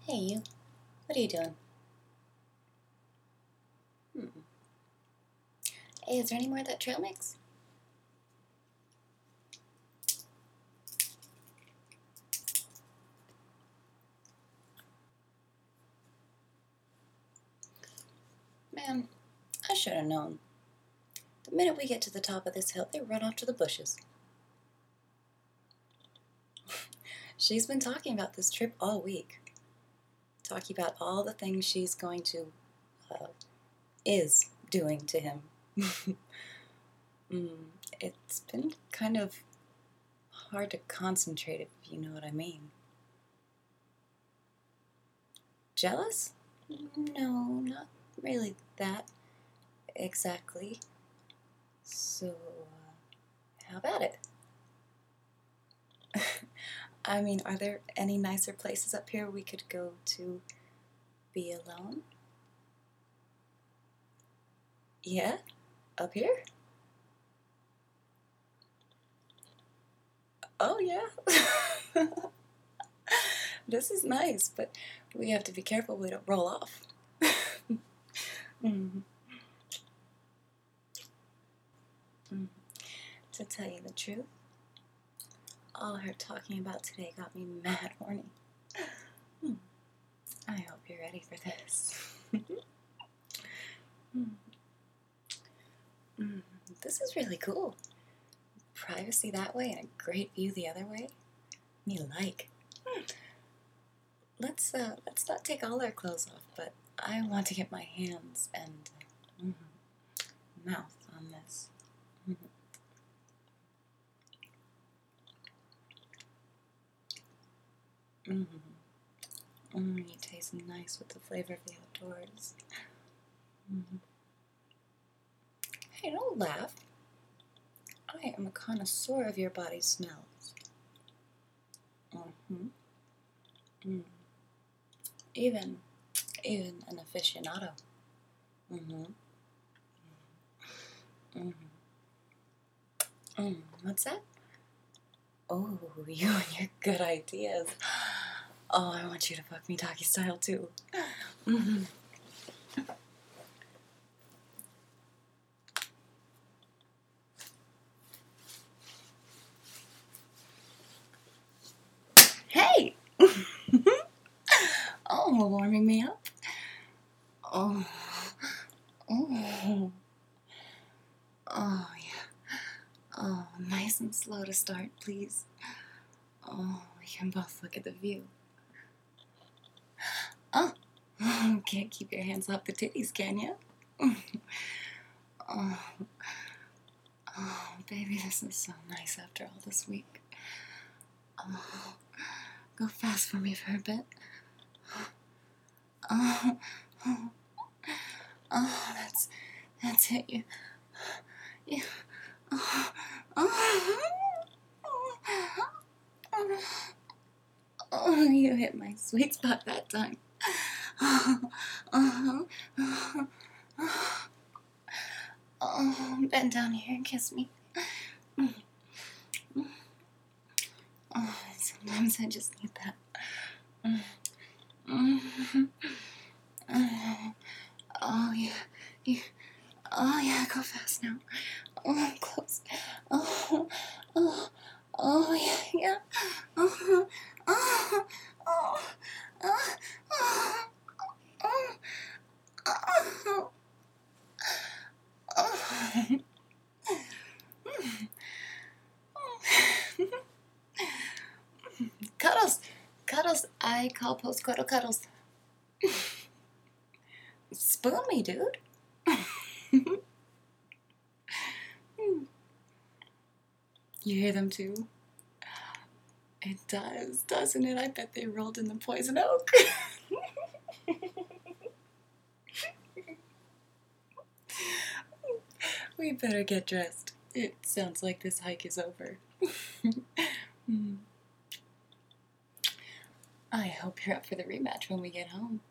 Hey, you. What are you doing? Hey, is there any more of that trail mix? Man, I should have known. The minute we get to the top of this hill, they run off to the bushes. She's been talking about this trip all week. Talking about all the things she's going to, is doing to him. It's been kind of hard to concentrate, if you know what I mean. Jealous? No, not really that exactly. So, how about it? I mean, are there any nicer places up here we could go to be alone? Yeah? Up here? Oh, yeah. This is nice, but we have to be careful we don't roll off. To tell you the truth, all her talking about today got me mad horny. I hope you're ready for this. This is really cool. Privacy that way and a great view the other way. Me like. Let's not take all our clothes off, but I want to get my hands and mouth on this. You taste nice with the flavor of the outdoors. Hey, don't laugh. I am a connoisseur of your body smells. Even an aficionado. What's that? Oh, you and your good ideas. Oh, I want you to fuck me doggy style too. Hey! Oh, warming me up. Oh, yeah. Oh, nice and slow to start, please. Oh, we can both look at the view. Oh, can't keep your hands off the titties, can you? Oh, baby, this is so nice after all this week. Oh, go fast for me for a bit. Oh, that's it. You. Oh, you hit my sweet spot that time. Oh, bend down here and kiss me. Oh, sometimes I just need that. Oh, yeah. Oh, yeah, go fast now. Oh, I'm close. Oh, yeah. Cuddles. I call post-coital cuddles. Spoon me, dude. You hear them too? It does, doesn't it? I bet they rolled in the poison oak. We better get dressed. It sounds like this hike is over. I hope you're up for the rematch when we get home.